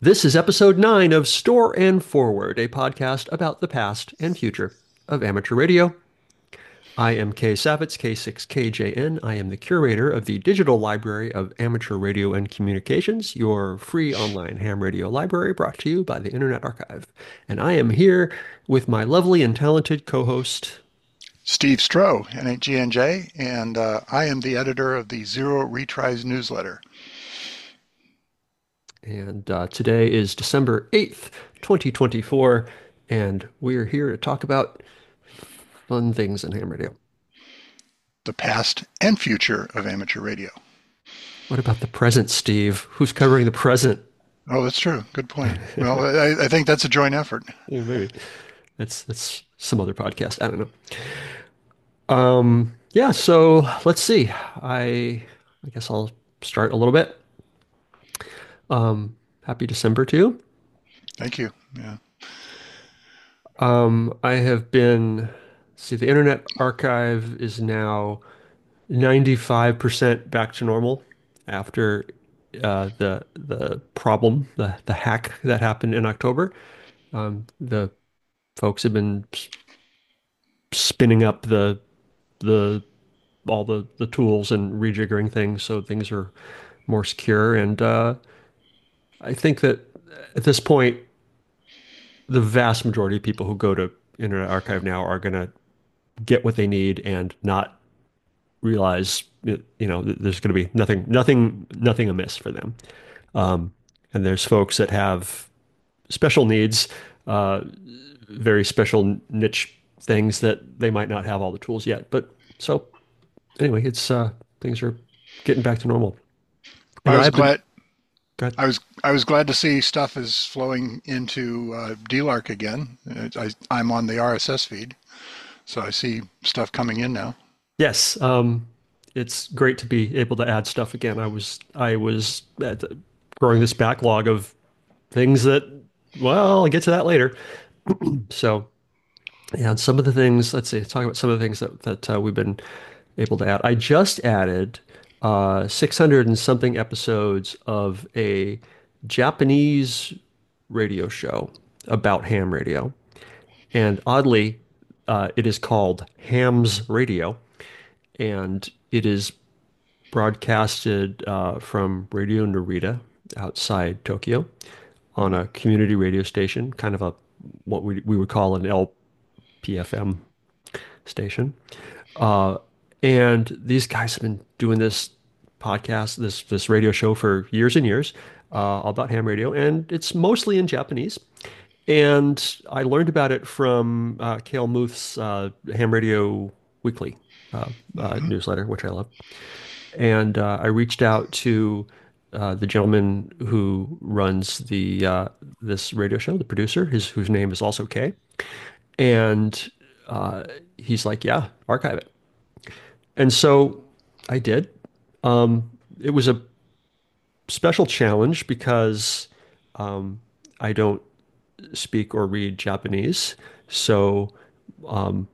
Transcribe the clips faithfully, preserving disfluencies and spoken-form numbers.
This is episode nine of Store and Forward, a podcast about the past and future of amateur radio. I am Kay Savitz, K six K J N. I am the curator of the Digital Library of Amateur Radio and Communications, your free online ham radio library brought to you by the Internet Archive. And I am here with my lovely and talented co-host, Steve Stroh, N H G N J, and uh, I am the editor of the Zero Retries newsletter. and uh, today is December eighth, twenty twenty-four, and we're here to talk about fun things in ham radio. The past and future of amateur radio. What about the present, Steve? Who's covering the present? Oh, that's true. Good point. Well, I, I think that's a joint effort. Yeah, maybe that's that's some other podcast. I don't know. Um, yeah. So let's see. I I guess I'll start a little bit. Um, happy December to you. Thank you. Yeah. Um, I have been. See, the Internet Archive is now ninety-five percent back to normal after uh, the the problem, the the hack that happened in October. Um, the folks have been s- spinning up the the all the the tools and rejiggering things so things are more secure. And uh, I think that at this point, the vast majority of people who go to Internet Archive now are going to get what they need and not realize, you know, there's going to be nothing, nothing, nothing amiss for them. Um, and there's folks that have special needs, uh, very special niche things that they might not have all the tools yet. But so anyway, it's uh, things are getting back to normal. And I was I've been, glad. go ahead. I was I was glad to see stuff is flowing into uh, D LARC again. I, I'm on the R S S feed, so I see stuff coming in now. Yes, um, it's great to be able to add stuff again. I was I was at the, growing this backlog of things that, well, I'll get to that later. So, yeah, and some of the things, let's see, talk about some of the things that that uh, we've been able to add. I just added uh, six hundred and something episodes of a Japanese radio show about ham radio. And oddly, uh, it is called Hams Radio, and it is broadcasted uh, from Radio Narita outside Tokyo on a community radio station, kind of a what we, we would call an L P F M station. Uh, and these guys have been doing this podcast, this this radio show for years and years, uh, all about ham radio, and it's mostly in Japanese. And I learned about it from uh, Cale Muth's uh, Ham Radio Weekly uh, uh, Hmm. newsletter, which I love. And uh, I reached out to uh, the gentleman who runs the uh, this radio show, the producer, his whose name is also Kay. And uh, he's like, "Yeah, archive it." And so I did. Um, it was a special challenge because um, I don't speak or read Japanese. So um,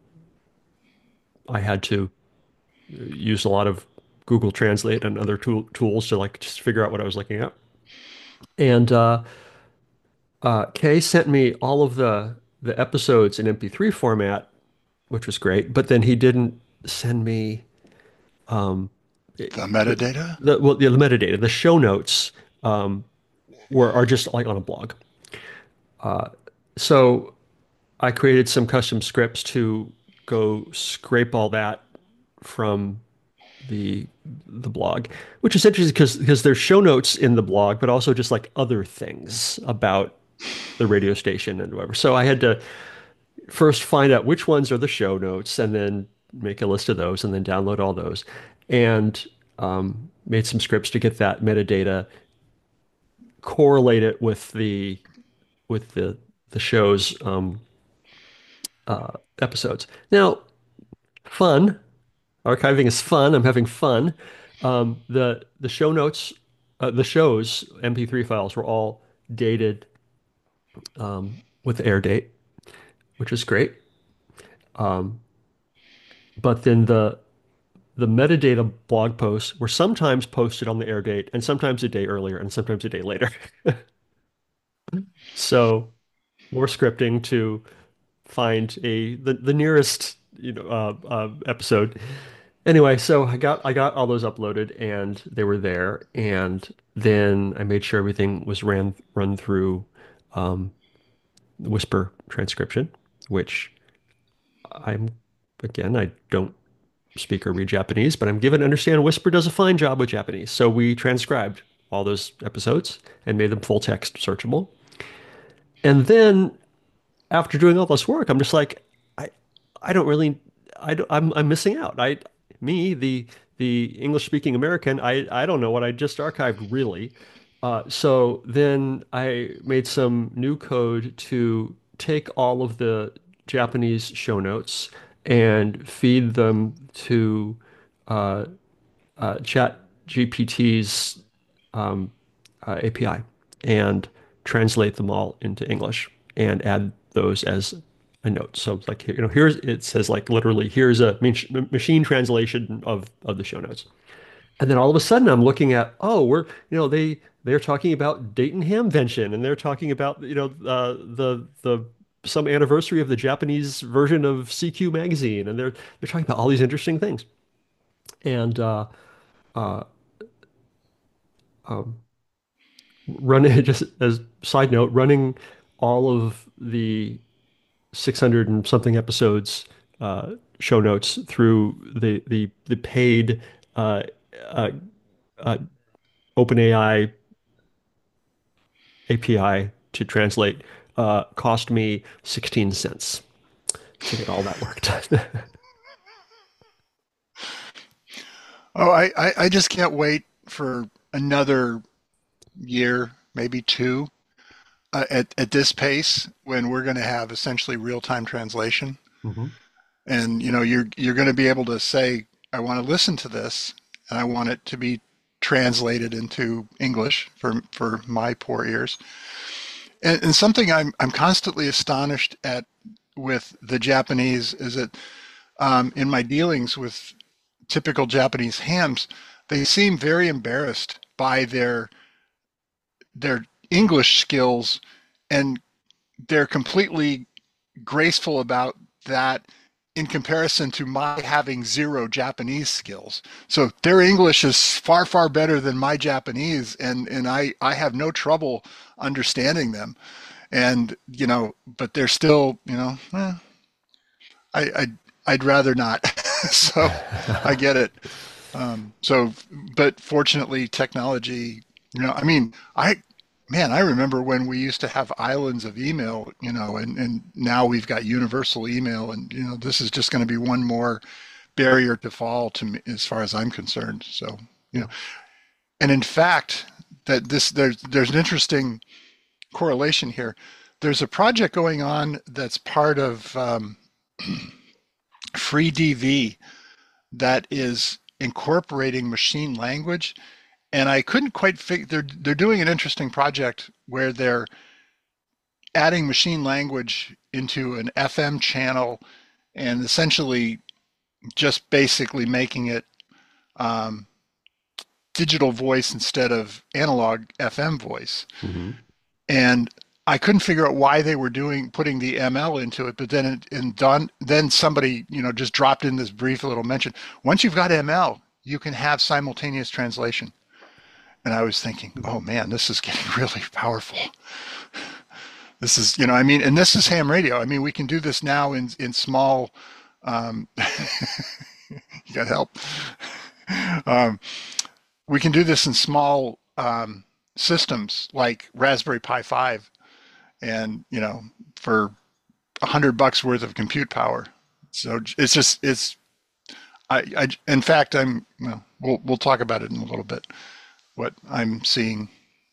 I had to use a lot of Google Translate and other tool tools to like just figure out what I was looking at. And uh, uh, Kay sent me all of the the episodes in M P three format, which was great. But then he didn't send me um, The the, metadata. the well the, the metadata. The show notes um, were are just like on a blog. Uh, so I created some custom scripts to go scrape all that from the the blog, which is interesting because because there's show notes in the blog, but also just like other things about the radio station and whatever. So I had to first find out which ones are the show notes, and then make a list of those, and then download all those, and um, made some scripts to get that metadata, correlate it with the with the the show's um, uh, episodes. Now, fun. Archiving is fun. I'm having fun. Um, the the show notes, uh, the show's M P three files were all dated um, with the air date, which is great. Um, but then the the metadata blog posts were sometimes posted on the air date, and sometimes a day earlier, and sometimes a day later. So more scripting to find a the, the nearest you know uh, uh, episode. Anyway, so I got I got all those uploaded and they were there, and then I made sure everything was ran run through um, Whisper transcription, which I'm again I don't speak or read Japanese, but I'm given to understand Whisper does a fine job with Japanese. So we transcribed all those episodes and made them full text searchable. And then after doing all this work, I'm just like, I, I don't really, I don't, I'm, I'm missing out. I, me, the, the English speaking American, I, I don't know what I just archived really. Uh, so then I made some new code to take all of the Japanese show notes and feed them to uh, uh, Chat G P T's um, uh, A P I and translate them all into English and add those as a note. So it's like, you know, here's, it says like literally, here's a mach- machine translation of, of the show notes. And then all of a sudden I'm looking at, oh, we're, you know, they, they're talking about Dayton Hamvention and they're talking about, you know, uh, the, the, some anniversary of the Japanese version of C Q magazine. And they're, they're talking about all these interesting things. And, uh, uh, um, running just as side note, running all of the six hundred and something episodes uh, show notes through the the the paid uh, uh, uh, OpenAI A P I to translate uh, cost me sixteen cents to get all that work done. Oh, I, I, I just can't wait for another year, maybe two, uh, at, at this pace when we're going to have essentially real-time translation. Mhm. And you know, you're you're going to be able to say, I want to listen to this, and I want it to be translated into English for for my poor ears. And, and something I'm I'm constantly astonished at with the Japanese is that um, in my dealings with typical Japanese hams, they seem very embarrassed by their their English skills, and they're completely graceful about that in comparison to my having zero Japanese skills. So their English is far, far better than my Japanese, and, and I, I have no trouble understanding them. And, you know, but they're still, you know, eh, I, I, I'd rather not. So I get it. Um, so, but fortunately, technology, you know, I mean, I, man, I remember when we used to have islands of email, you know, and, and now we've got universal email, and, you know, this is just going to be one more barrier to fall to me as far as I'm concerned. So, you know, and in fact, that this, there's, there's an interesting correlation here. There's a project going on that's part of um, FreeDV that is incorporating machine language. And I couldn't quite figure, they're, they're doing an interesting project where they're adding machine language into an F M channel and essentially just basically making it um, digital voice instead of analog F M voice. Mhm. And I couldn't figure out why they were doing putting the M L into it, but then it, and done, then somebody you know just dropped in this brief little mention. Once you've got M L, you can have simultaneous translation. And I was thinking, oh man, this is getting really powerful. This is, you know, I mean, and this is ham radio. I mean, we can do this now in in small. Um, you got help. Um, we can do this in small um, systems like Raspberry Pi five, and you know, for a hundred bucks worth of compute power. So it's just it's. I, I in fact I'm well, we'll we'll talk about it in a little bit. What I'm seeing.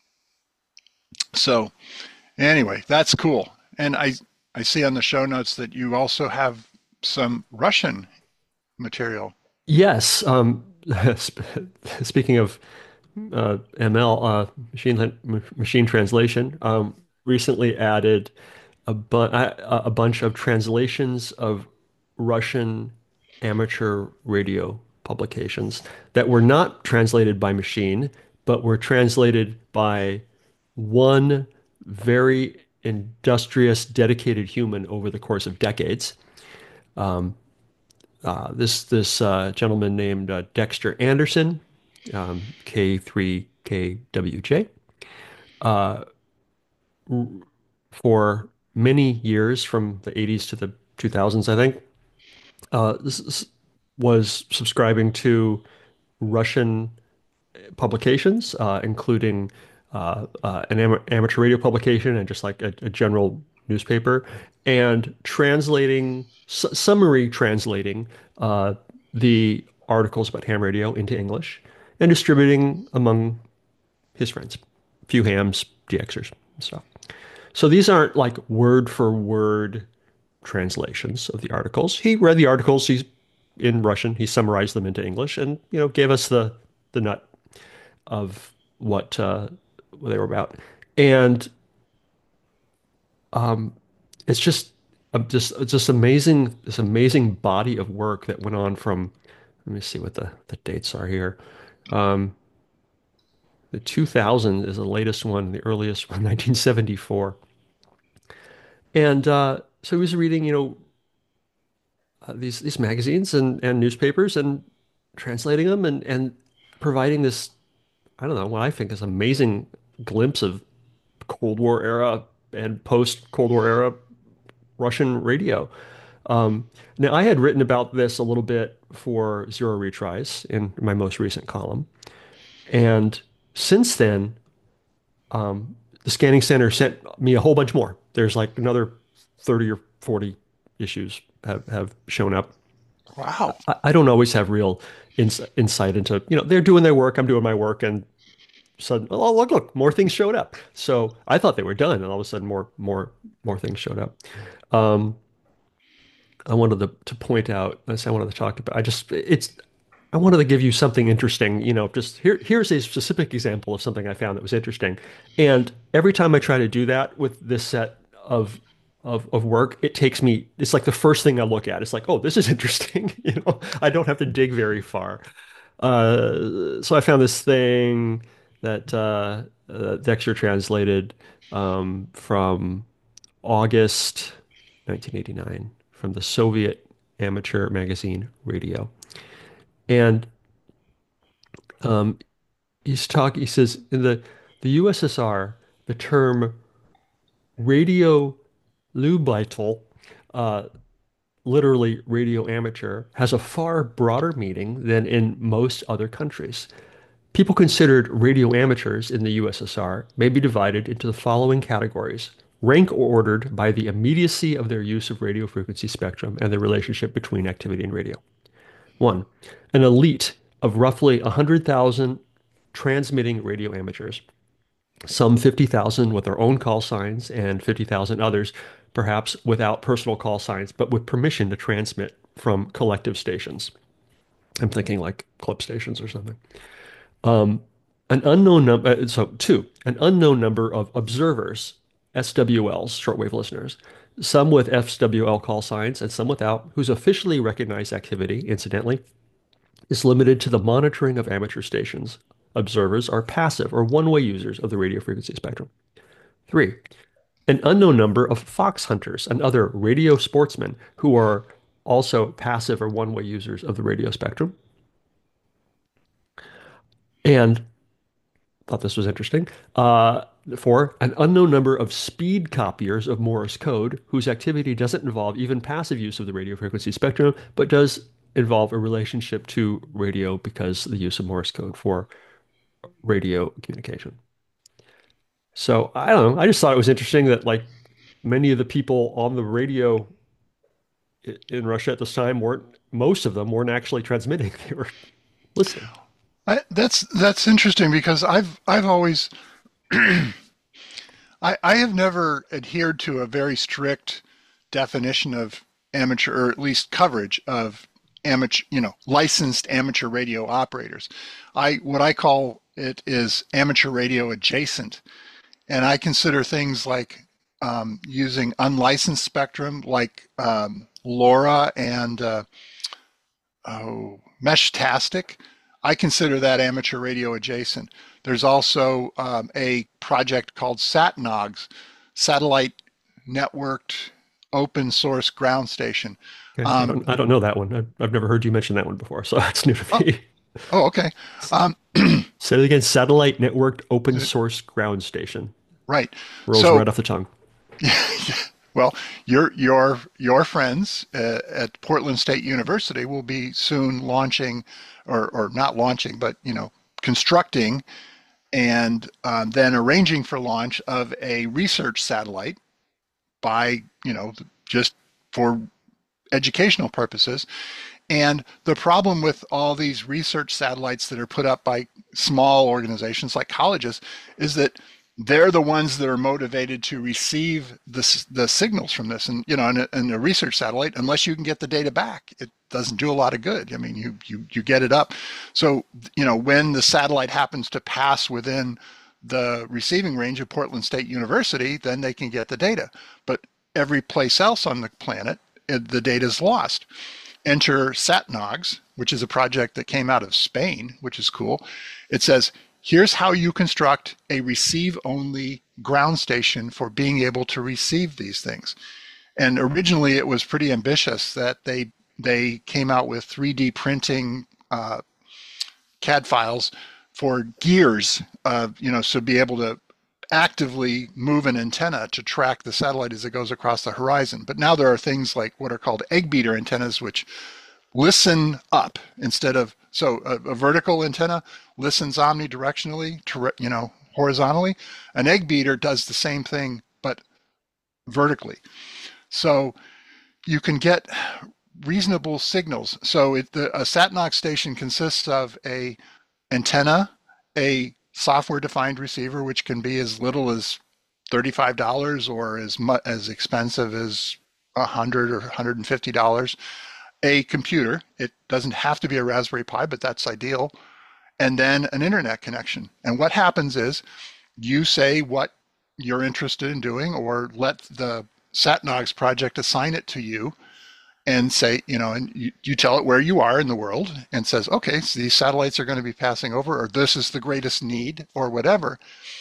So anyway, that's cool. And I I see on the show notes that you also have some Russian material. Yes. Um, sp- speaking of uh, M L, uh, machine lan- machine translation, um, recently added a, bu a a bunch of translations of Russian amateur radio publications that were not translated by machine, but were translated by one very industrious, dedicated human over the course of decades. Um, uh, this this uh, gentleman named uh, Dexter Anderson, um, K three K W J, uh, for many years from the eighties to the two thousands, I think, uh, this is- was subscribing to Russian publications, uh, including uh, uh, an am amateur radio publication and just like a, a general newspaper, and translating, su summary translating uh, the articles about ham radio into English and distributing among his friends, a few hams, D Xers, and stuff. So these aren't like word for word translations of the articles. He read the articles, he's in Russian, he summarized them into English and, you know, gave us the the nut of what uh, what they were about. And um, it's just uh, just it's just amazing, this amazing body of work that went on from, let me see what the, the dates are here. Um, the two thousand is the latest one, the earliest one, nineteen seventy-four. And uh, so he was reading, you know, uh, these these magazines and, and newspapers and translating them and, and providing this, I don't know, what I think is amazing glimpse of Cold War era and post Cold War era Russian radio. Um, now, I had written about this a little bit for Zero Retries in my most recent column. And since then, um, the Scanning Center sent me a whole bunch more. There's like another thirty or forty issues have, have shown up. Wow. I, I don't always have real ins insight into, you know, they're doing their work, I'm doing my work, and sudden, oh look, look, more things showed up. So I thought they were done, and all of a sudden, more, more, more things showed up. Um, I wanted to, to point out, as I wanted to talk about, I just, it's, I wanted to give you something interesting, you know, just here, here's a specific example of something I found that was interesting. And every time I try to do that with this set of, of, of work, it takes me, it's like the first thing I look at. It's like, oh, this is interesting. You know, I don't have to dig very far. Uh, so I found this thing that uh, uh, Dexter translated um, from August nineteen eighty-nine from the Soviet amateur magazine Radio. And um, he's talking, he says, in the, the U S S R, the term radio Lubaitel, uh, literally radio amateur, has a far broader meaning than in most other countries. People considered radio amateurs in the U S S R may be divided into the following categories, rank ordered by the immediacy of their use of radio frequency spectrum and the relationship between activity and radio. One, an elite of roughly one hundred thousand transmitting radio amateurs, some fifty thousand with their own call signs and fifty thousand others, perhaps without personal call signs, but with permission to transmit from collective stations. I'm thinking like club stations or something. Um, an unknown number, so two, an unknown number of observers, S W Ls, shortwave listeners, some with S W L call signs and some without, whose officially recognized activity, incidentally, is limited to the monitoring of amateur stations. Observers are passive or one-way users of the radio frequency spectrum. Three, an unknown number of fox hunters and other radio sportsmen who are also passive or one-way users of the radio spectrum. And thought this was interesting. Uh, four, an unknown number of speed copiers of Morse code whose activity doesn't involve even passive use of the radio frequency spectrum, but does involve a relationship to radio because of the use of Morse code for radio communication. So I don't know. I just thought it was interesting that like many of the people on the radio in Russia at this time weren't, most of them weren't actually transmitting. They were listening. I, that's that's interesting because I've I've always I, I have never adhered to a very strict definition of amateur, or at least coverage of amateur, you know, licensed amateur radio operators. I what I call it is amateur radio adjacent, and I consider things like um, using unlicensed spectrum, like um, LoRa and uh, oh, Meshtastic. I consider that amateur radio adjacent. There's also um, a project called SatNogs. satellite networked open source ground station. Okay. I Um, don't I don't know that one. I've, I've never heard you mention that one before, so that's new to oh, me. oh, okay. Um, Say it again. Satellite networked open source ground station. right. Rolls So, right off the tongue. well, your your your friends uh, at Portland State University will be soon launching, or or not launching, but you know, constructing and um, then arranging for launch of a research satellite by you know just for educational purposes. And the problem with all these research satellites that are put up by small organizations like colleges is that they're the ones that are motivated to receive the, the signals from this. And, you know, in a, in a research satellite, unless you can get the data back, it doesn't do a lot of good. I mean, you, you, you get it up. So, you know, when the satellite happens to pass within the receiving range of Portland State University, then they can get the data. But every place else on the planet, it, the data is lost. Enter SatNogs, which is a project that came out of Spain, which is cool. It says, here's how you construct a receive-only ground station for being able to receive these things. And originally it was pretty ambitious that they they came out with three D printing uh, C A D files for gears, uh, you know, so be able to actively move an antenna to track the satellite as it goes across the horizon. But now there are things like what are called egg beater antennas, which listen up instead of, so a, a vertical antenna listens omnidirectionally, to, you know, horizontally. An egg beater does the same thing, but vertically. So you can get reasonable signals. So it, the, a SatNog station consists of a antenna, a software-defined receiver, which can be as little as thirty-five dollars or as much as expensive as one hundred dollars or one hundred fifty dollars. A computer, it doesn't have to be a Raspberry Pi, but that's ideal. And then an internet connection. And what happens is you say what you're interested in doing, or let the SatNogs project assign it to you and say, you know, and you, you tell it where you are in the world and says, okay, so these satellites are going to be passing over, or this is the greatest need, or whatever.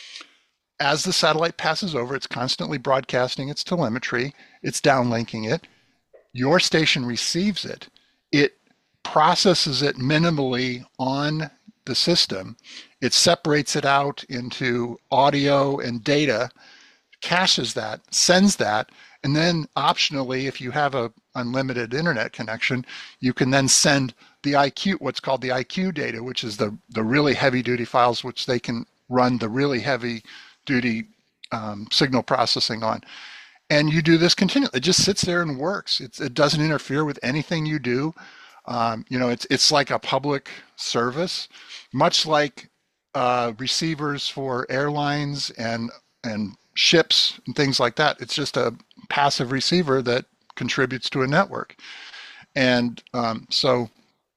As the satellite passes over, it's constantly broadcasting its telemetry, it's downlinking it. Your station receives it. It processes it minimally on the system. It separates it out into audio and data, caches that, sends that, and then optionally, if you have a unlimited internet connection, you can then send the I Q, what's called the I Q data, which is the, the really heavy duty files, which they can run the really heavy duty um, signal processing on. And you do this continually. It just sits there and works. It's, it doesn't interfere with anything you do. Um, you know, it's it's like a public service, much like uh, receivers for airlines and and ships and things like that. It's just a passive receiver that contributes to a network. And um, so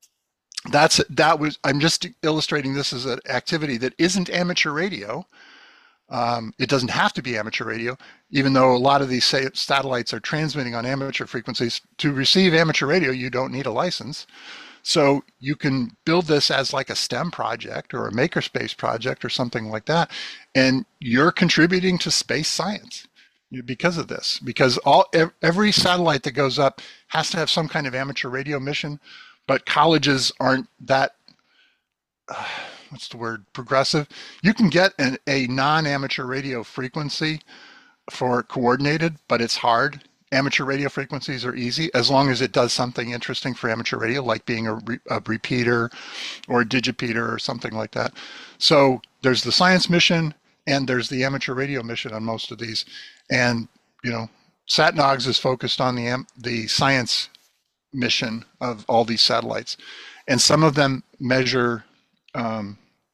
that's that was. I'm just illustrating this as an activity that isn't amateur radio. Um, it doesn't have to be amateur radio, even though a lot of these satellites are transmitting on amateur frequencies. To receive amateur radio, you don't need a license. So you can build this as like a STEM project or a makerspace project or something like that. And you're contributing to space science because of this, because all every satellite that goes up has to have some kind of amateur radio mission, but colleges aren't that uh, what's the word, progressive. You can get an, a non-amateur radio frequency for coordinated, but it's hard. Amateur radio frequencies are easy as long as it does something interesting for amateur radio, like being a, re, a repeater or a digipeater or something like that. So there's the science mission and there's the amateur radio mission on most of these. And, you know, SatNogs is focused on the, the science mission of all these satellites. And some of them measure Um,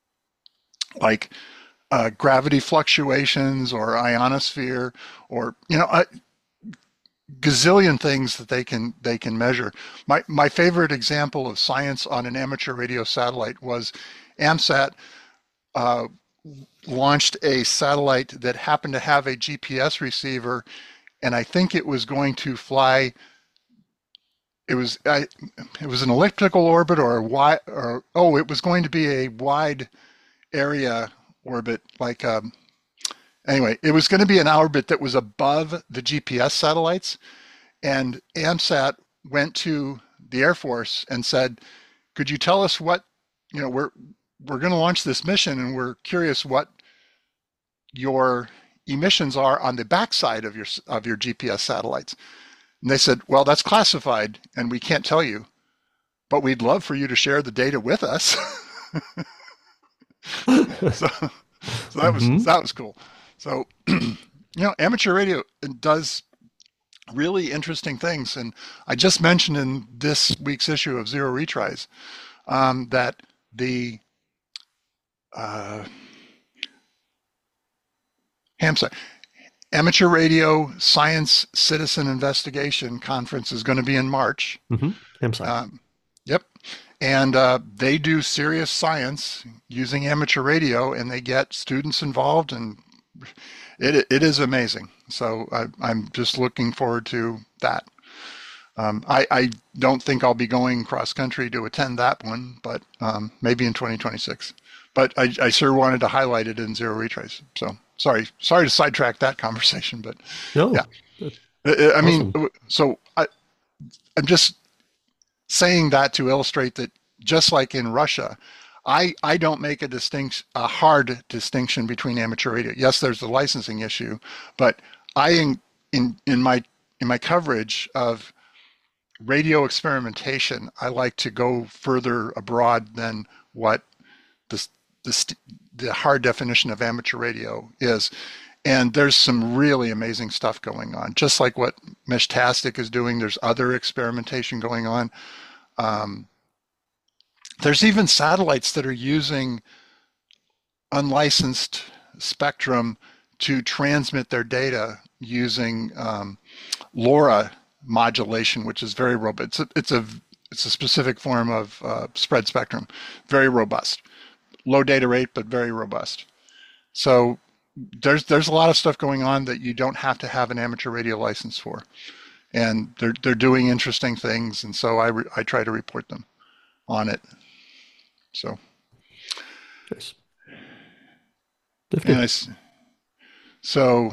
like uh, gravity fluctuations or ionosphere, or you know, a gazillion things that they can they can measure. My my favorite example of science on an amateur radio satellite was AMSAT uh, launched a satellite that happened to have a G P S receiver, and I think it was going to fly. It was I, it was an elliptical orbit or a wide or oh it was going to be a wide area orbit, like um, Anyway, it was going to be an orbit that was above the G P S satellites, and AMSAT went to the Air Force and said, "Could you tell us what, you know, we're we're going to launch this mission, and we're curious what your emissions are on the backside of your of your G P S satellites." And they said, "Well, that's classified, and we can't tell you, but we'd love for you to share the data with us." so, so that was Hmm. that was cool. So, you know, amateur radio does really interesting things, and I just mentioned in this week's issue of Zero Retries um, that the uh, HAMSA Amateur Radio Science Citizen Investigation Conference is going to be in March. Hmm. HAMSci. Um, yep. And uh, they do serious science using amateur radio, and they get students involved, and it it is amazing. So I, I'm just looking forward to that. Um, I, I don't think I'll be going cross country to attend that one, but um, maybe in twenty twenty-six. But I, I sure wanted to highlight it in Zero Retrace. So sorry, sorry to sidetrack that conversation, but No, yeah. that's I I mean, awesome. so I, I'm just saying that to illustrate that just like in Russia, I, I don't make a distinction, a hard distinction between amateur radio. Yes, there's the licensing issue, but I in in, in my in my coverage of radio experimentation, I like to go further abroad than what the the, the hard definition of amateur radio is. And there's some really amazing stuff going on. Just like what Meshtastic is doing, there's other experimentation going on. Um, there's even satellites that are using unlicensed spectrum to transmit their data using um, LoRa modulation, which is very robust. It's a, it's a, it's a specific form of uh, spread spectrum, very robust. Low data rate, but very robust. So there's there's a lot of stuff going on that you don't have to have an amateur radio license for, and they're they're doing interesting things, and so I re, I try to report them on it. So Nice. and I Nifty. so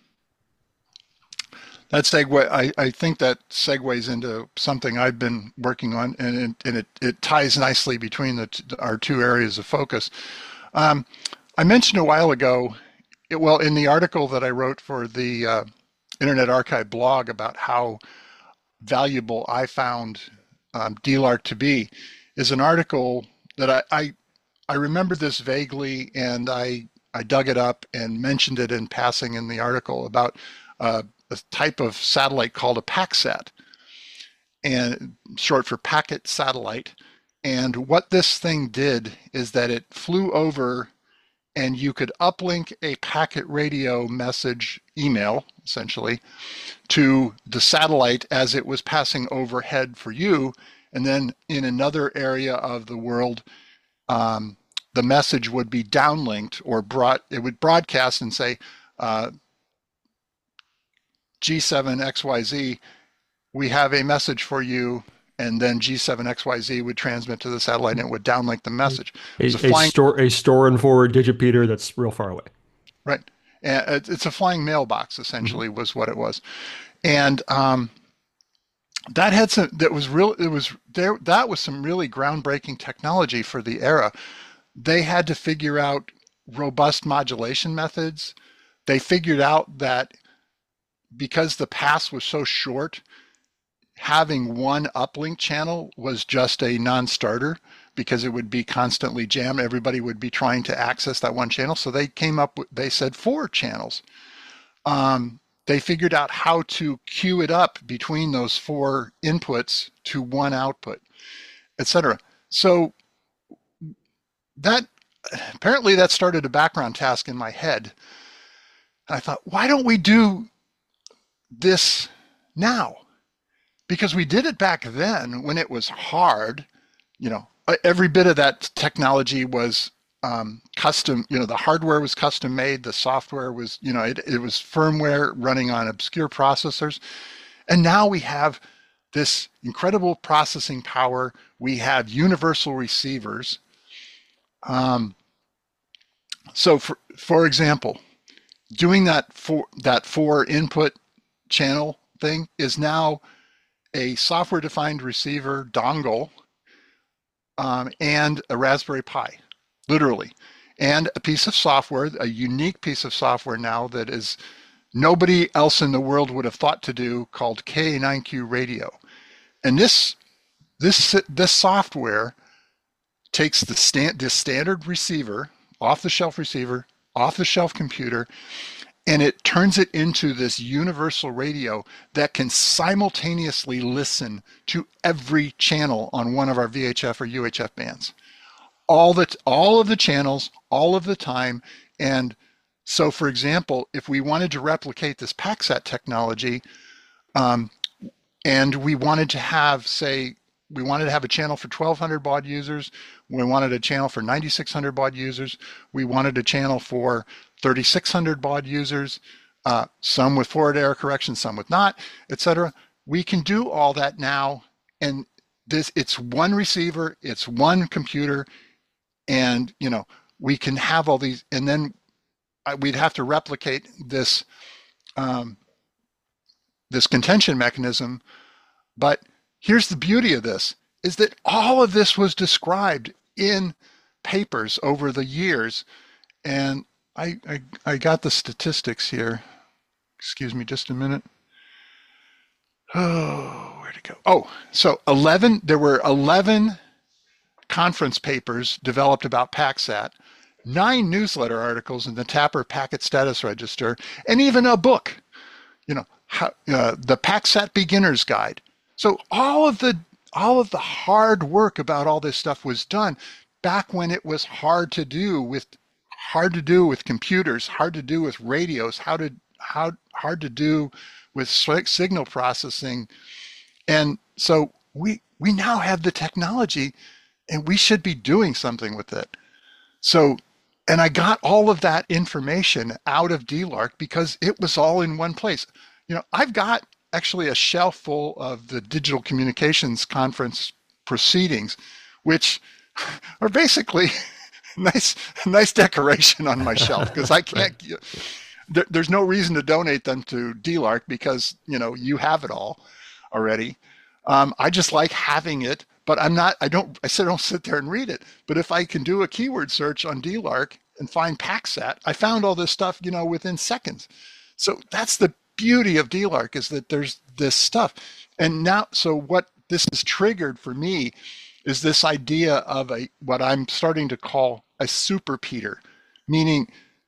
that segue I, I think that segues into something I've been working on, and it, and it, it ties nicely between the t- our two areas of focus. Um, I mentioned a while ago. It, well, in the article that I wrote for the uh, Internet Archive blog about how valuable I found um, D LARC to be, is an article that I, I I remember this vaguely, and I I dug it up and mentioned it in passing in the article about uh, a type of satellite called a PACSat, and short for packet satellite. And what this thing did is that it flew over, and you could uplink a packet radio message email, essentially, to the satellite as it was passing overhead for you. And then in another area of the world, um, the message would be downlinked or brought, it would broadcast and say, uh, G seven X Y Z, we have a message for you. And then G seven X Y Z would transmit to the satellite, and it would downlink the message. It was a A, a flying store a store and forward digipeater that's real far away. Right. And it's a flying mailbox, Hmm. essentially, was what it was. And um, that had some, that was real, it was there, that was some really groundbreaking technology for the era. They had to figure out robust modulation methods. They figured out that because the pass was so short, having one uplink channel was just a non-starter because it would be constantly jammed. Everybody would be trying to access that one channel. So they came up with, they said four channels. Um, they figured out how to queue it up between those four inputs to one output, et cetera. So that apparently that started a background task in my head. And I thought, why don't we do this now? Because we did it back then when it was hard. You know, every bit of that technology was um, custom. You know, the hardware was custom made. The software was, you know, it, it was firmware running on obscure processors. And now we have this incredible processing power. We have universal receivers. Um, so, for for example, doing that for that four input channel thing is now a software defined receiver dongle, um, and a Raspberry Pi, literally, and a piece of software, a unique piece of software now that is nobody else in the world would have thought to do, called K A nine Q radio. And this this this software takes the stand this standard receiver, off the shelf receiver, off the shelf computer, and it turns it into this universal radio that can simultaneously listen to every channel on one of our V H F or U H F bands. All the all of the channels, all of the time. And so, for example, if we wanted to replicate this PackSat technology, um, and we wanted to have, say, we wanted to have a channel for twelve hundred baud users, we wanted a channel for ninety-six hundred baud users, we wanted a channel for thirty-six hundred baud users, uh, some with forward error correction, some with not, et cetera. We can do all that now, and this it's one receiver, it's one computer, and you know we can have all these, and then we'd have to replicate this um, this contention mechanism. But here's the beauty of this, is that all of this was described in papers over the years. And I, I, I got the statistics here. Excuse me just a minute. Oh, where'd it go? Oh, so eleven, there were eleven conference papers developed about PackSat, nine newsletter articles in the Tapper Packet Status Register, and even a book, you know, how, uh, the PackSat Beginner's Guide. So all of the all of the hard work about all this stuff was done back when it was hard to do with hard to do with computers, hard to do with radios, how to how hard to do with signal processing. And so we we now have the technology, and we should be doing something with it. So, and I got all of that information out of D LARC because it was all in one place. You know, I've got actually a shelf full of the Digital Communications Conference proceedings, which are basically nice, nice decoration on my shelf, because I can't. There, there's no reason to donate them to D LARC because you know you have it all already. Um, I just like having it, but I'm not. I don't. I said don't sit there and read it. But if I can do a keyword search on D LARC and find PackSat, I found all this stuff, you know, within seconds. So that's the beauty of D LARC, is that there's this stuff. And now, so what this has triggered for me is this idea of a what I'm starting to call a super Peter, meaning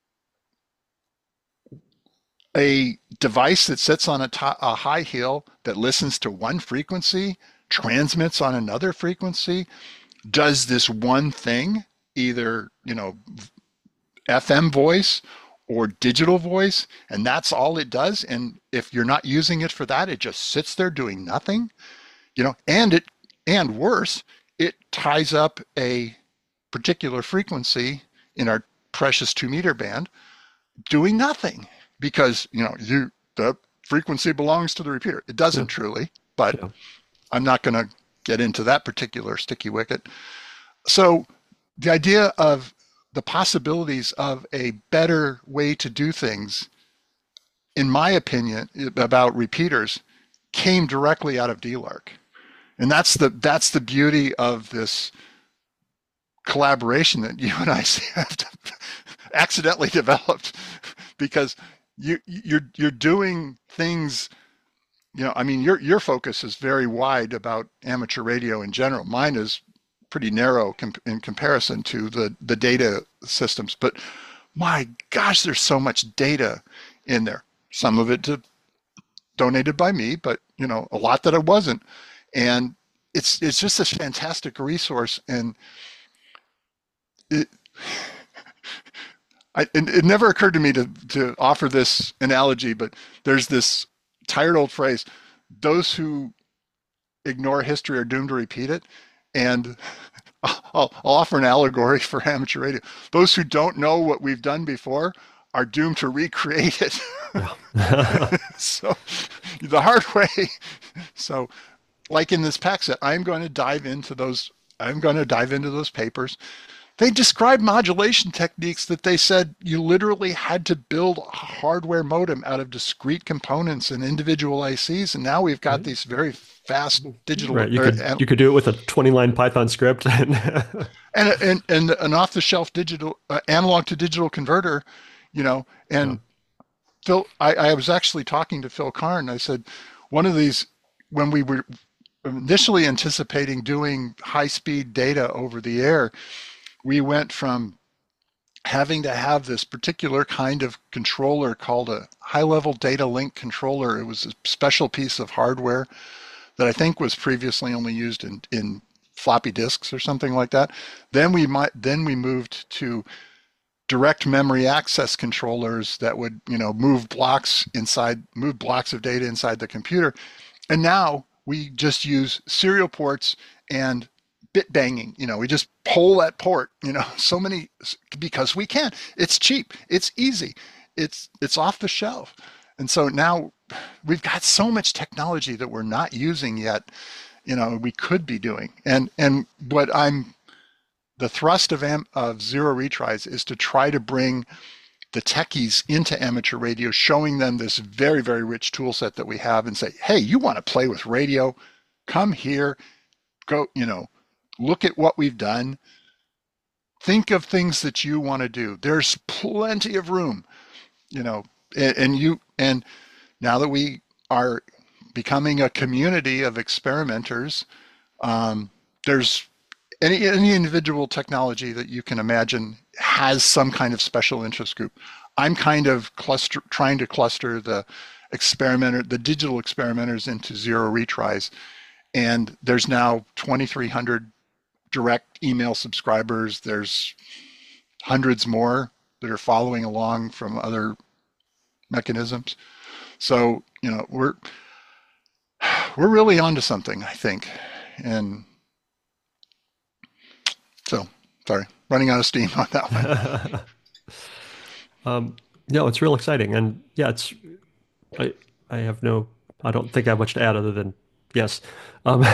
a device that sits on a, top, a high hill that listens to one frequency, transmits on another frequency, does this one thing, either, you know, F M voice or digital voice, and that's all it does. And if you're not using it for that, it just sits there doing nothing, you know, and it, and worse, it ties up a particular frequency in our precious two meter band doing nothing, because, you know, you, the frequency belongs to the repeater. It doesn't yeah. truly, but yeah. I'm not going to get into that particular sticky wicket. So the idea of the possibilities of a better way to do things, in my opinion, about repeaters, came directly out of D LARC. And that's the that's the beauty of this collaboration that you and I have accidentally developed, because you you're you're doing things, you know, I mean, your your focus is very wide about amateur radio in general. Mine is pretty narrow comp- in comparison to the, the data systems. But my gosh, there's so much data in there. Some of it to, donated by me, but you know, a lot that I wasn't. And it's it's just a fantastic resource. And it, I, it, it never occurred to me to, to offer this analogy, but there's this tired old phrase: those who ignore history are doomed to repeat it. And I'll, I'll offer an allegory for amateur radio. Those who don't know what we've done before are doomed to recreate it. So the hard way. So like in this PackSat, I'm going to dive into those. I'm going to dive into those papers. They described modulation techniques that they said you literally had to build a hardware modem out of discrete components and individual I Cs, and now we've got Right. these very fast digital Right. You or, could and, you could do it with a twenty line Python script and and and and an off-the-shelf digital uh, analog to digital converter, you know. yeah. And Phil, I, I was actually talking to Phil Karn. I said one of these when we were initially anticipating doing high-speed data over the air, we went from having to have this particular kind of controller called a high level data link controller. It was a special piece of hardware that I think was previously only used in, in floppy disks or something like that. Then we might then we moved to direct memory access controllers that would, you know, move blocks inside move blocks of data inside the computer. And now we just use serial ports and bit banging. You know, we just pull that port, you know, so many because we can. It's cheap. It's easy. It's it's off the shelf. And so now we've got so much technology that we're not using yet, you know, we could be doing. And and what I'm the thrust of am, of zero retries is to try to bring the techies into amateur radio, showing them this very, very rich tool set that we have and say, hey, you want to play with radio? Come here, go, you know, look at what we've done. Think of things that you want to do. There's plenty of room, you know, and, and you, and now that we are becoming a community of experimenters, um, there's any, any individual technology that you can imagine has some kind of special interest group. I'm kind of cluster, trying to cluster the experimenter, the digital experimenters into zero retries. And there's now twenty-three hundred direct email subscribers. There's hundreds more that are following along from other mechanisms. So, you know, we're we're really onto something, I think. And so, sorry, running out of steam on that one. um, no, it's real exciting, and yeah, it's I I have no I don't think I have much to add other than yes. Um,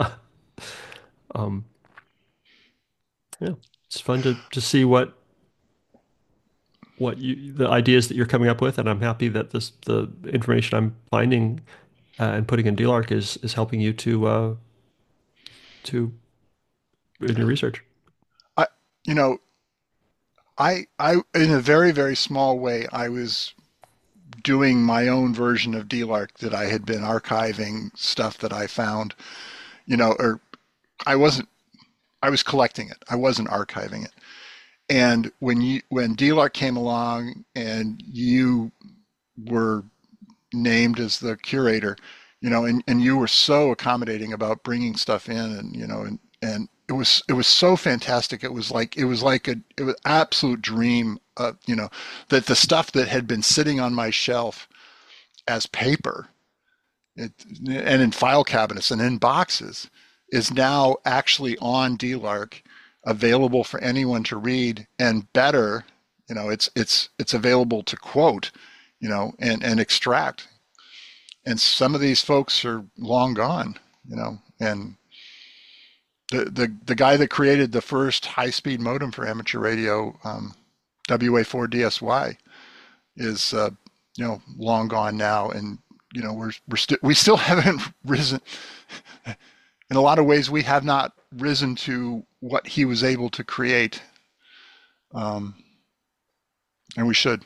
um, yeah, it's fun to to see what what you the ideas that you're coming up with, and I'm happy that this the information I'm finding uh, and putting in D L A R C is is helping you to uh, to in your research. I, you know, I, I, in a very, very small way, I was doing my own version of D L A R C that I had been archiving stuff that I found, you know, or I wasn't, I was collecting it. I wasn't archiving it. And when you, when D L A R C came along and you were named as the curator, you know, and, and you were so accommodating about bringing stuff in and, you know, and, and it was, it was so fantastic. It was like, it was like a, it was absolute dream of, you know, that the stuff that had been sitting on my shelf as paper it, and in file cabinets and in boxes is now actually on D L A R C, available for anyone to read, and better, you know, it's, it's, it's available to quote, you know, and, and extract. And some of these folks are long gone, you know, and the the, the guy that created the first high-speed modem for amateur radio, um, W A four D S Y, is uh, you know long gone now, and you know we're we're still we still haven't risen. In a lot of ways, we have not risen to what he was able to create, um, and we should.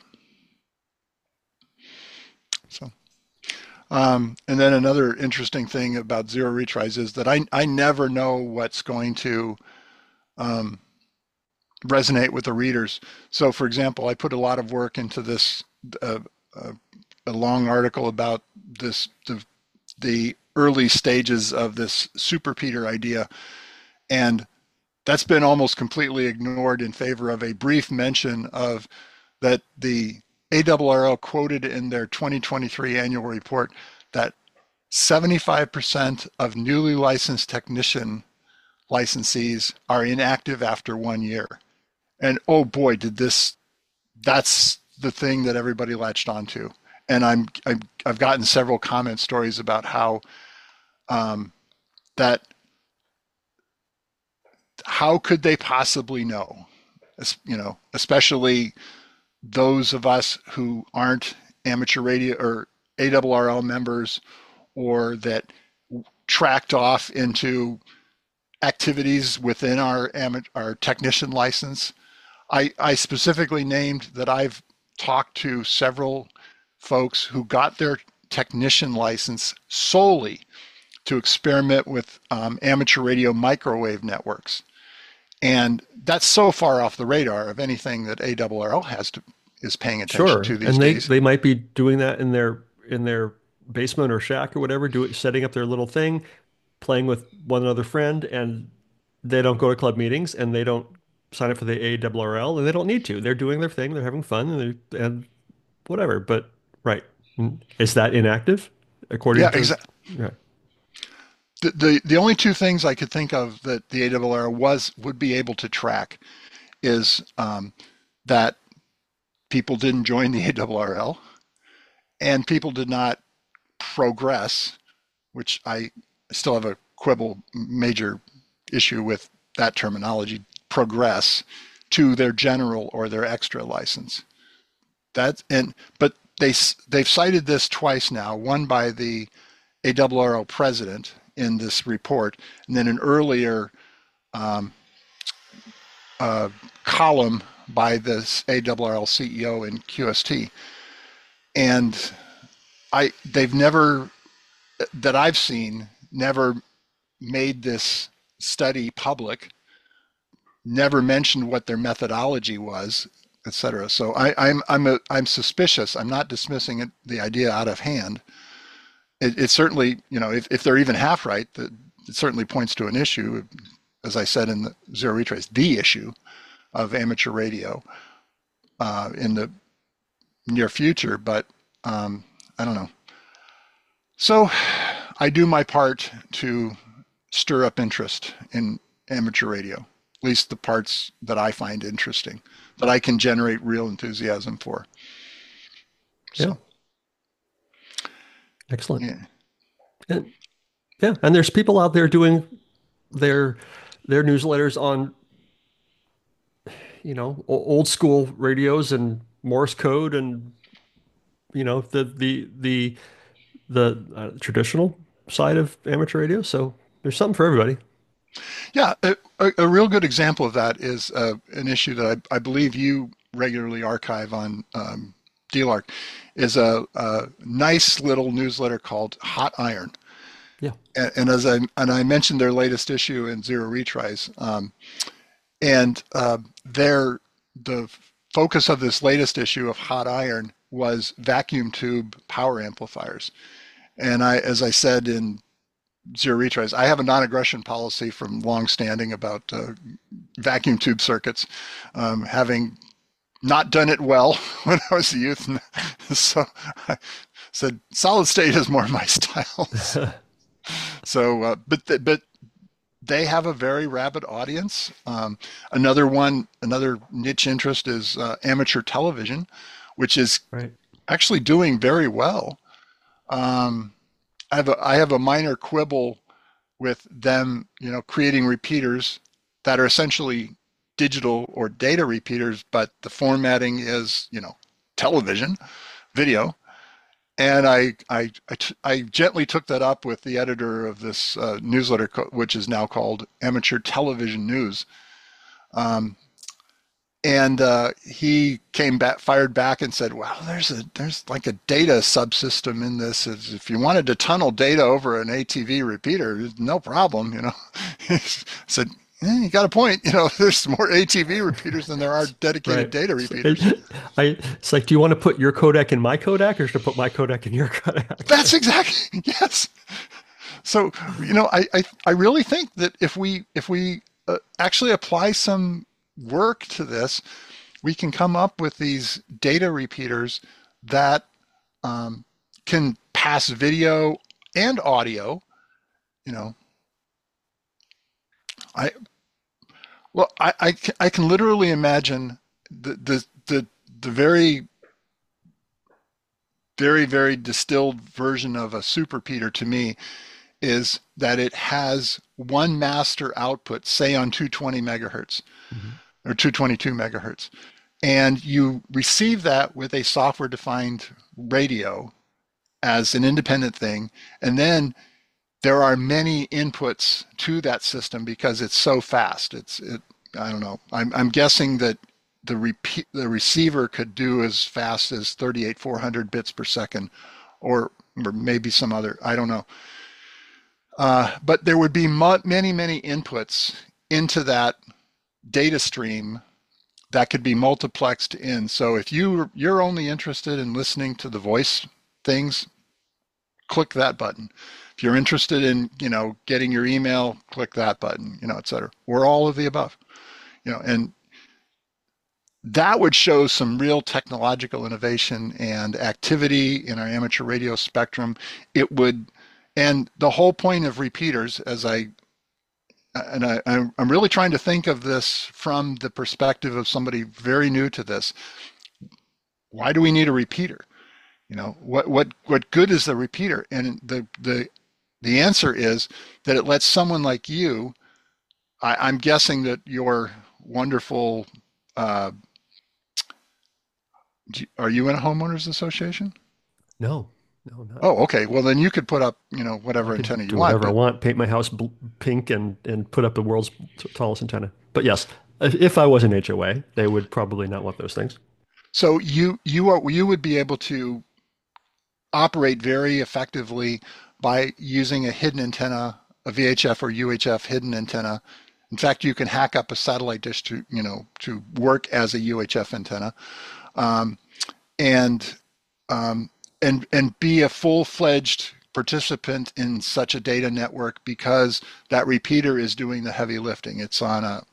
So. Um, and then another interesting thing about zero retries is that I, I never know what's going to um, resonate with the readers. So, for example, I put a lot of work into this, uh, uh, a long article about this, the, the early stages of this superpeter idea. And that's been almost completely ignored in favor of a brief mention of that the A R R L quoted in their twenty twenty-three annual report that seventy-five percent of newly licensed technician licensees are inactive after one year. And oh boy, did this, that's the thing that everybody latched onto. And I'm, I'm I've gotten several comment stories about how um, that how could they possibly know? You know, especially those of us who aren't amateur radio or A R R L members, or that tracked off into activities within our our technician license. I, I specifically named that I've talked to several folks who got their technician license solely to experiment with um, amateur radio microwave networks. And that's so far off the radar of anything that A R R L has to is paying attention Sure. to these And they days. they might be doing that in their in their basement or shack or whatever, do it, setting up their little thing, playing with one other friend, and they don't go to club meetings and they don't sign up for the A R R L, and they don't need to. They're doing their thing, they're having fun, and they and whatever. But right. Is that inactive according Yeah, to exactly. yeah. The, the the only two things I could think of that the A R R L was would be able to track is um, that people didn't join the A R R L and people did not progress, which I still have a quibble major issue with that terminology, progress to their general or their extra license. That and but they they've cited this twice now, one by the A R R L president in this report, and then an earlier um, uh, column by this A R R L C E O in Q S T. And I they've never, that I've seen, never made this study public, never mentioned what their methodology was, et cetera. So I, I'm I'm a, I'm suspicious. I'm not dismissing it, the idea out of hand. It, it certainly, you know, if, if they're even half right, that it certainly points to an issue, as I said in the Zero Retrace, the issue of amateur radio uh, in the near future. But um, I don't know. So I do my part to stir up interest in amateur radio, at least the parts that I find interesting, that I can generate real enthusiasm for. So, Yeah. Excellent. yeah. And, yeah, and there's people out there doing their their newsletters on, you know, old school radios and Morse code, and you know the the the the uh, traditional side of amateur radio. So there's something for everybody. Yeah, a, a, a real good example of that is uh, an issue that I, I believe you regularly archive on um, D L A R C, is a, a nice little newsletter called Hot Iron. Yeah. And, and as I and I mentioned their latest issue in Zero Retries, um, and uh, their the focus of this latest issue of Hot Iron was vacuum tube power amplifiers. And I, as I said in Zero Retries, I have a non-aggression policy from long standing about uh, vacuum tube circuits, um, having not done it well when I was a youth. So I said solid state is more my style. So, uh, but the, but they have a very rabid audience. Um, another one, another niche interest is uh, amateur television, which is Right. actually doing very well. Um, I have a, I have a minor quibble with them, you know, creating repeaters that are essentially digital or data repeaters, but the formatting is, you know, television, video. And I, I, I, t- I gently took that up with the editor of this uh, newsletter, co- which is now called Amateur Television News. Um, and uh, he came back, fired back, and said, "Well, there's a there's like a data subsystem in this. If you wanted to tunnel data over an A T V repeater, no problem." You know, he said, eh, "You got a point. You know, there's more A T V repeaters than there are dedicated Right. data So repeaters." it, I, it's like, do you want to put your codec in my codec, or should I put my codec in your codec? That's exactly, yes. So, you know, I, I, I really think that if we if we uh, actually apply some work to this, we can come up with these data repeaters that um, can pass video and audio. You know, I well, I, I, ca- I can literally imagine the the the, the very very very distilled version of a super Peter to me is that it has one master output, say on two hundred twenty megahertz Mhm. or two hundred twenty-two megahertz, and you receive that with a software defined radio as an independent thing. And then there are many inputs to that system because it's so fast. It's, it, I don't know. I'm, I'm guessing that the repeat, the receiver could do as fast as thirty-eight, four hundred bits per second, or, or maybe some other, I don't know. Uh, but there would be many, many inputs into that data stream that could be multiplexed in. So if you you're only interested in listening to the voice things, click that button. If you're interested in, you know, getting your email, click that button, you know, et cetera. Or all of the above, you know, and that would show some real technological innovation and activity in our amateur radio spectrum. It would, and the whole point of repeaters, as I and I, I'm really trying to think of this from the perspective of somebody very new to this. Why do we need a repeater? You know, what what what good is the repeater? And the the the answer is that it lets someone like you. I, I'm guessing that your wonderful. Uh, are you in a homeowners association? No, no, not. Oh, okay. Well, then you could put up, you know, I whatever could antenna you do want. whatever I But want, paint my house bl pink and and put up the world's t- tallest antenna. But yes, if if I was an H O A, they would probably not want those things. so you you are you would be able to operate very effectively by using a hidden antenna, a V H F or U H F hidden antenna. In fact, you can hack up a satellite dish to, you know, to work as a U H F antenna, um, and um, and and be a full-fledged participant in such a data network because that repeater is doing the heavy lifting. It's on a.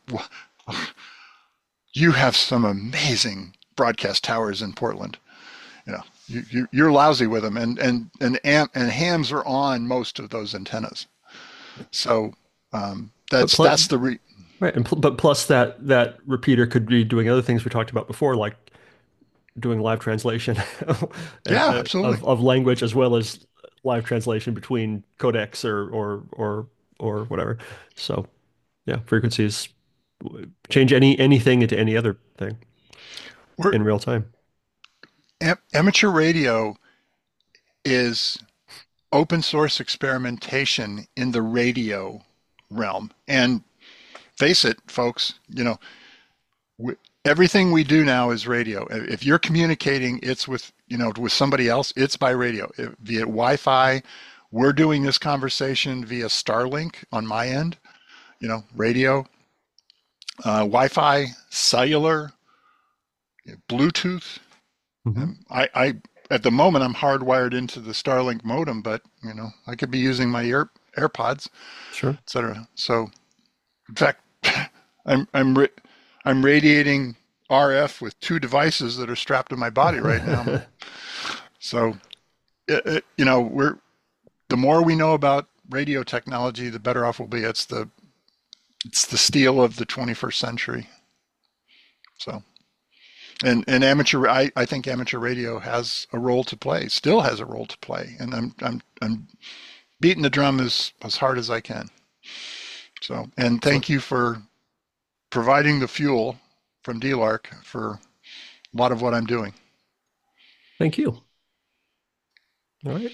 You have some amazing broadcast towers in Portland. You know, you, you you're lousy with them, and and and am, and hams are on most of those antennas. So um, But that's plus, that's the re- right, and pl but plus that that repeater could be doing other things we talked about before, like doing live translation yeah, uh, absolutely. of of language as well as live translation between codecs or or or or whatever. So yeah, frequencies change any anything into any other thing We're in real time. am, amateur radio is open source experimentation in the radio realm. And face it, folks, you know, we, everything we do now is radio. If you're communicating, it's with, you know, with somebody else, it's by radio, If- via Wi-Fi. We're doing this conversation via Starlink on my end, you know, radio, uh, Wi-Fi, cellular, Bluetooth. Hmm. Um, I, I, at the moment, I'm hardwired into the Starlink modem, but you know, I could be using my Air, AirPods, Sure. et cetera. So, in fact, I'm I'm I'm radiating R F with two devices that are strapped to my body right now. So, it, it, you know, we're the more we know about radio technology, the better off we'll be. It's the it's the steel of the twenty-first century. So, and and amateur, I, I think amateur radio has a role to play, still has a role to play, and I'm I'm I'm beating the drum as as hard as I can. So, and Excellent. thank you for providing the fuel from D LARC for a lot of what I'm doing. Thank you. All right.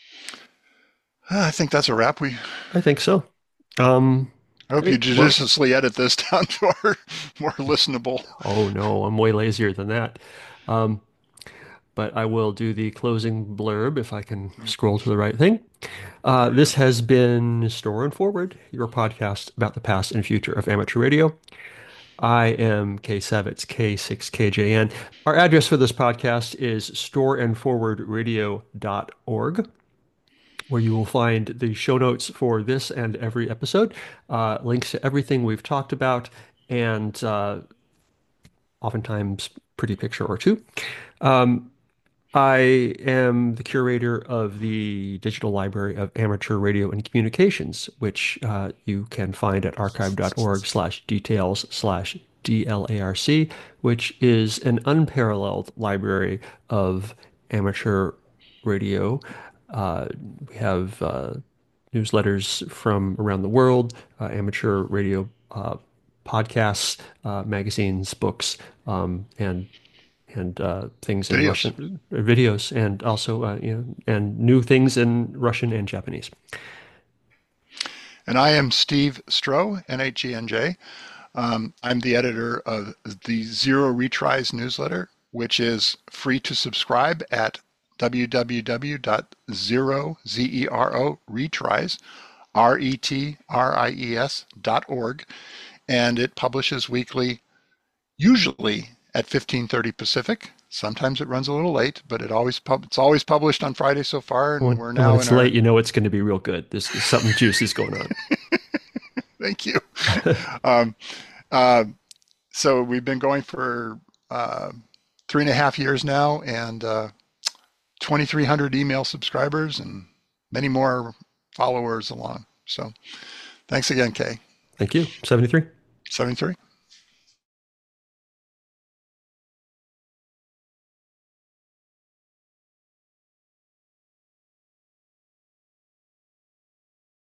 I think that's a wrap. We I think so. Um, I hope you great. Well, judiciously edit this down to our more listenable. oh no, I'm way lazier than that. Um, but I will do the closing blurb if I can scroll to the right thing. Uh, this has been Store and Forward, your podcast about the past and future of amateur radio. I am K Savitz, K six K J N. Our address for this podcast is store and forward radio dot org, where you will find the show notes for this and every episode, uh, links to everything we've talked about, and uh, oftentimes pretty picture or two. Um, I am the curator of the Digital Library of Amateur Radio and Communications, which uh, you can find at archive dot org slash details slash D L A R C, which is an unparalleled library of amateur radio. Uh, we have uh, newsletters from around the world, uh, amateur radio uh, podcasts, uh, magazines, books, um, and and uh, things in Videos. Russian, uh, videos, and also uh, you know, and new things in Russian and Japanese. And I am Steve Stroh, N H E N J. Um, I'm the editor of the Zero Retries newsletter, which is free to subscribe at w w w dot zero, Z E R O, retries, R E T R I E S dot org. And it publishes weekly, usually at fifteen thirty Pacific. Sometimes it runs a little late, but it always pub- it's always published on Friday so far, and When, we're when now in it's late, our you know it's going to be real good. There's, there's something juicy is going on. thank you. Um, uh, so we've been going for uh, three and a half years now, and uh, twenty-three hundred email subscribers and many more followers along. So thanks again, Kay. Thank you. seventy-three. seventy-three.